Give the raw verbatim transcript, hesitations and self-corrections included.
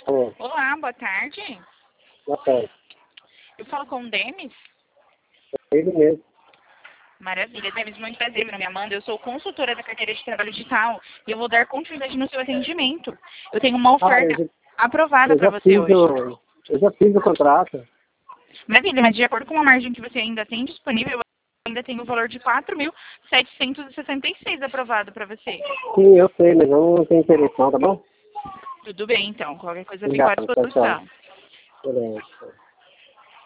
Alô, Olá, boa tarde. boa tarde. Eu falo com o Demis. É ele mesmo. Maravilha, Demis, muito prazer, meu nome é Amanda. Eu sou consultora da carteira de trabalho digital e eu vou dar continuidade no seu atendimento. Eu tenho uma Ah, oferta eu já, aprovada eu para já você fiz hoje. o, eu já fiz o contrato. Maravilha, mas de acordo com a margem que você ainda tem disponível, eu ainda tenho o valor de quatro mil setecentos e sessenta e seis aprovado para você. Sim, eu sei, mas eu não tenho interesse não, tá bom? Tudo bem, então. Qualquer coisa fica à Obrigado, tchau, tchau. disposição. Beleza.